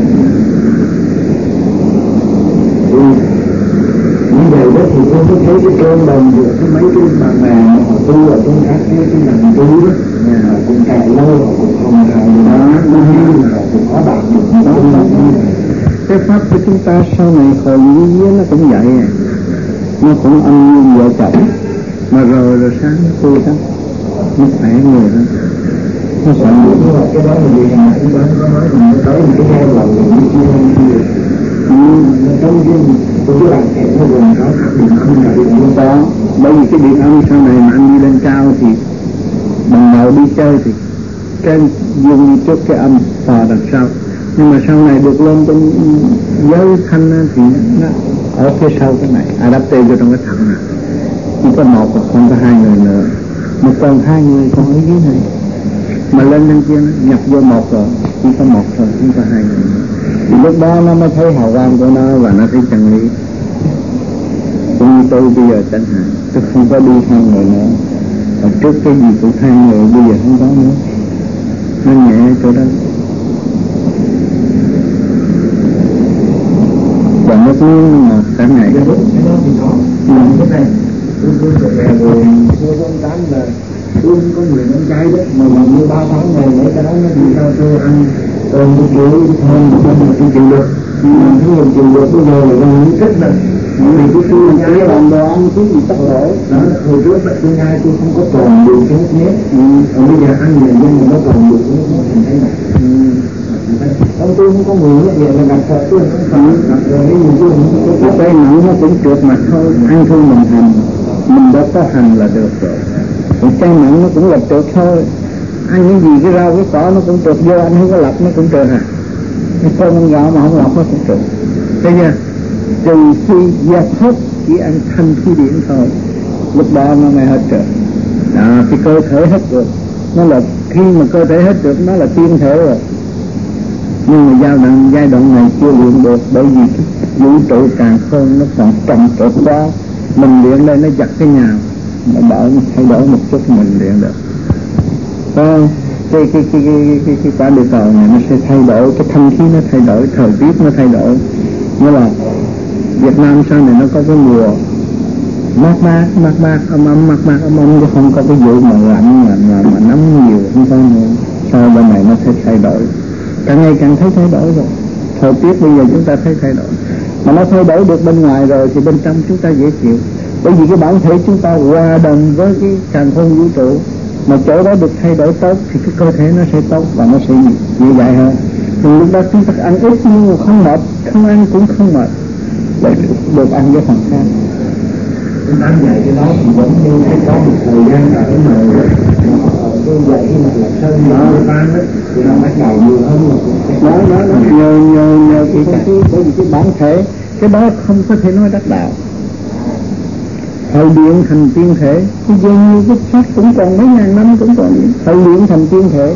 Ừ. Như vậy đó thì tôi có thấy cái cơn đồng giữa cái mấy cái bạn bè họ tu ở trong các cái cái ngành tu đó, họ cũng chạy lâu, họ cũng không hào đó, nó như là họ cũng có bạn được đó. Cái pháp của chúng ta sau này hồi với nó cũng vậy, nó cũng âm dương vợ chồng, mà rồi rồi sáng nó tươi đó, nó khỏe người đó, nó sợ người. Nhưng mà cái đó là vì mà chúng ta nó nói là nó tới một cái giai đoạn là như kia hơn kia. Trong cái cái bạn kẹt nó gồm có các điện âm và điện âm đó. Bởi vì cái điện âm sau này mà anh đi lên cao thì bằng đầu đi chơi thì cái dương đi trước cái âm phò đằng sau, nhưng mà sau này được lên trong giới thanh thì nó ở phía sau cái này adapte vô trong cái thận này, chỉ có một hoặc không có hai người nữa, mà còn hai người còn ở dưới này, mà lên lên kia nó nhập vô một rồi, chỉ có một thôi, không có hai người nữa. Thì lúc đó nó mới thấy hào quang của nó và nó thấy chân lý. Cũng như tôi bây giờ chẳng hạn, tôi không có đi hai người nữa, và trước cái gì cũng hai người, bây giờ không có nữa, nó nhẹ chỗ đó. Và nước miếng nó ngọt cả ngày. Cái đó thì có, làm cái này tôi tôi có bè rồi tôi con tám là tôi có người con trai đó mà mà như ba tháng này mấy cái đó nó đi sao tôi ăn còn một kiểu hơn một trăm một trăm triệu được nhưng một triệu được bây giờ là gần như kết rồi vì tôi tôi nhai làm đồ ăn cái gì tất lỗi đó hồi trước tôi nhai tôi không có còn được cái hết nhé còn bây giờ ăn nhiều nhưng mà nó còn được cái hết thành thế này ông tôi không có người hết vậy là gặp thật tôi không phải gặp rồi cái gì tôi không có cái nặng nó cũng trượt mặt thôi, ăn thôi mình hành mình đã có hành là được rồi. Còn cái nặng nó cũng là trượt thôi, ăn cái gì cái rau cái cỏ nó cũng trượt vô, ăn không có lọc nó cũng trượt à. Cái cơm ăn gạo mà không lọc nó cũng trượt. Thấy chưa? Trừ khi gia thốt chỉ ăn thanh khí điển thôi, lúc đó nó mới hết trượt. Đó, cái cơ thể hết được, nó là khi mà cơ thể hết được nó là tiên thể rồi. Nhưng mà giai đoạn giai đoạn này chưa luyện được, bởi vì vũ trụ càng khôn nó còn trầm trộn quá. Mình luyện đây nó giặt cái nhà mà đỡ thay đổi một chút mình luyện được. Còn cái cái cái cái cái cái quả địa cầu này nó sẽ thay đổi, cái thanh khí nó thay đổi, thời tiết nó thay đổi. Như là Việt Nam sau này nó có cái mùa mát mát mát mát ấm ấm mát mát ấm ấm chứ không có cái vụ mà lạnh mà mà, mà nóng nhiều không có nữa. Sau bên này nó sẽ thay đổi, càng ngày càng thấy thay đổi rồi. Thời tiết bây giờ chúng ta thấy thay đổi, mà nó thay đổi được bên ngoài rồi thì bên trong chúng ta dễ chịu. Bởi vì cái bản thể chúng ta hòa đồng với cái càn khôn vũ trụ, mà chỗ đó được thay đổi tốt thì cái cơ thể nó sẽ tốt và nó sẽ dễ dãi hơn. Thì lúc đó chúng ta ăn ít nhưng mà không mệt, không ăn cũng không mệt, để được ăn cái phần khác. Chúng ta dạy cái đó thì vẫn như cái có một thời gian ở mà tôi dạy mà là sơn nó tan đó thì nó bắt đầu nhiều hơn mà nó nó nó nhờ nhờ nhờ cái cái bởi vì cái bản thể cái đó không có thể nói đắc đạo. Thời luyện thành tiên thể, cái dường như cái xác cũng còn mấy ngàn năm cũng còn thời luyện thành tiên thể,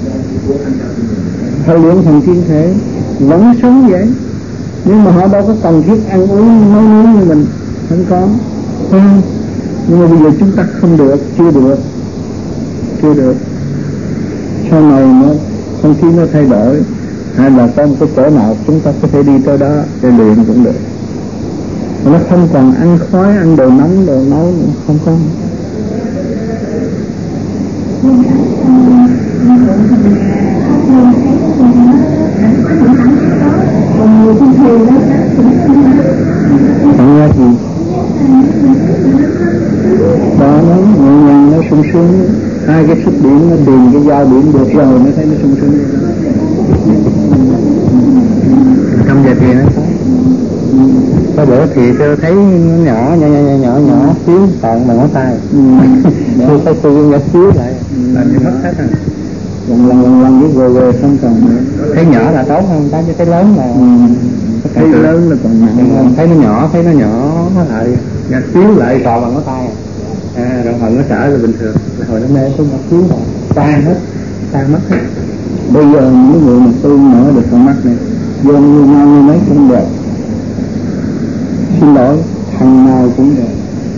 thời luyện thành tiên thể vẫn sống vậy, nhưng mà họ đâu có cần thiết ăn uống nấu nướng như mình, không có. Không. Nhưng mà bây giờ chúng ta không được, chưa được, chưa được. Sau này nó không khí nó thay đổi, hay là có một cái chỗ nào chúng ta có thể đi tới đó để luyện cũng được. Nó không còn ăn khói, ăn đồ nóng, đồ nấu nữa, không có. Còn nghe gì? Đó nó nhẹ nhàng, nó sung sướng. Hai cái xúc điểm nó điền cái dao điểm được rồi nó thấy nó sung sướng. Trong giờ thì nó có. Có bữa thì tôi thấy nó nhỏ nhỏ nhỏ nhỏ nhỏ xíu còn bằng ngón tay. Tôi thấy tôi nhỏ xíu lại làm như mất hết rồi. Lần lần lần lần cái gồ gồ không còn nữa. Thấy nhỏ là tốt hơn ta, chứ thấy lớn là ừ. Thấy lớn là còn nặng. Thấy nó nhỏ, thấy nó nhỏ lại nhỏ xíu lại còn bằng ngón tay. À, rồi hồi nó sợ là bình thường, hồi nó mê tôi nhỏ xíu rồi tan hết, tan mất hết. Bây giờ những người mà tôi mở được con mắt này vô như nhau như mấy cũng được. Xin lỗi, thằng nào cũng được,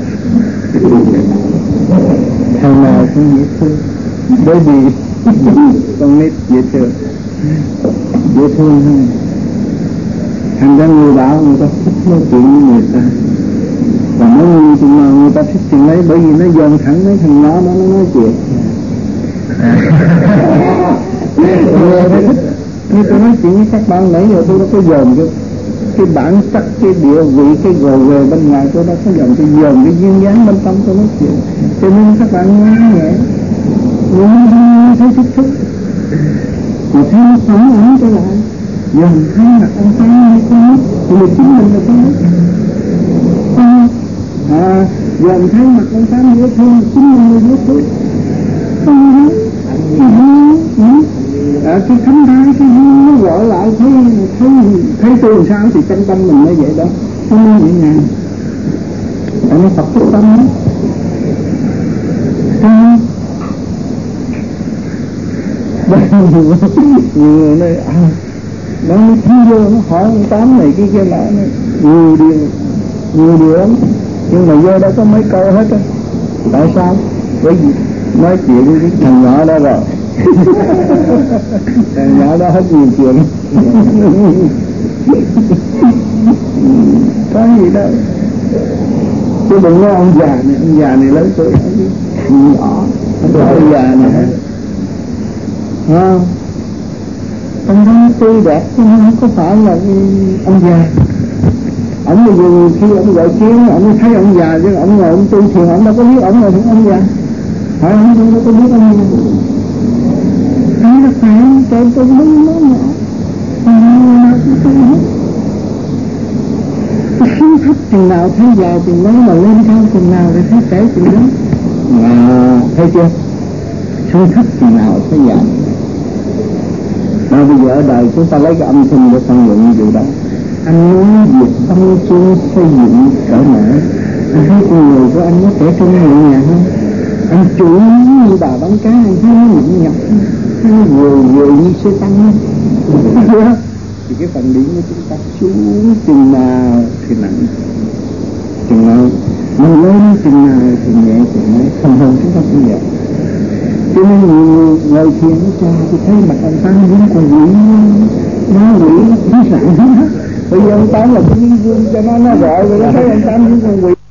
thằng nào cũng dễ thương, bởi vì con nít dễ thương, dễ thương hơn. Thành ra người bảo người ta thích nói chuyện với người ta, và nói như chuyện nào người ta thích chuyện ấy, bởi vì nó dồn thẳng mấy thằng nó đó nó nói chuyện. Như tôi nói chuyện với các bạn nãy giờ tôi đã có dồn cái cái bản sắc, cái địa vị, cái gồ ghề bên ngoài tôi đã có dồn, cái dồn cái duyên dáng bên trong tôi nói chuyện, cho nên các bạn nghe nhẹ, nghe thấy thích thích, mà thấy nó phản ảnh trở lại, dồn thấy mặt ông ta hay con thì mình chính mình là con à, dồn thấy mặt ông ta dễ thương, chính mình là dễ thương, không biết, à, cái khánh thái cái duyên nó gọi lại thấy thấy thấy tôi làm sao thì chân tâm mình mới vậy đó, không nên nhẹ nhàng, tại nó Phật thức tâm đó. Nhiều người nói à, nó thi vô nó hỏi ông Tám này kia kia nọ, nhiều điều nhiều điều lắm, nhưng mà vô đâu có mấy câu hết á. Tại sao? Bởi vì nói chuyện với thằng nhỏ đó rồi. Thằng nhỏ đó hết nhiều chuyện. Có gì đâu. chứ đừng nói ông già này, ông già này lớn tuổi nhỏ, ông già này không, ông đó tươi đẹp chứ không có phải là ông già. Ông bây giờ khi ông gọi chiến, ông thấy ông già chứ ông ngồi ông tu thiền, ông đâu có biết ông là ông già, phải không? Ông đâu có biết ông già. Đấy là phải, cái tôi muốn nó nhỏ, mà tôi tôi hết. Tôi xuống thấp chừng nào thấy già chừng đó, mà lên cao chừng nào thì thấy trẻ chừng đó. Mà thấy chưa? Xuống thấp chừng nào thấy già. Mà bây giờ ở đời chúng ta lấy cái âm thanh để phân luận như vậy đó. Anh nói việc tâm chương xây dựng cỡ mở, anh thấy con người của anh có thể trong nhẹ nhàng không? Anh chủ như bà bán cá, anh thấy nó nặng nhọc, nó vừa vừa như xe tăng. Thì cái phần điểm của chúng ta xuống chừng nào thì nặng, chừng nào mình lên chừng nào thì nhẹ chừng ấy, phần hồn chúng ta cũng vậy. Cho nên người ngồi thiền nó cha thì thấy mặt ông ta vẫn còn quỷ, nó quỷ nó sẵn hết. Bây giờ ông Tám là cái miếng gương cho nó nó gọi rồi nó thấy ông Tám vẫn còn quỷ.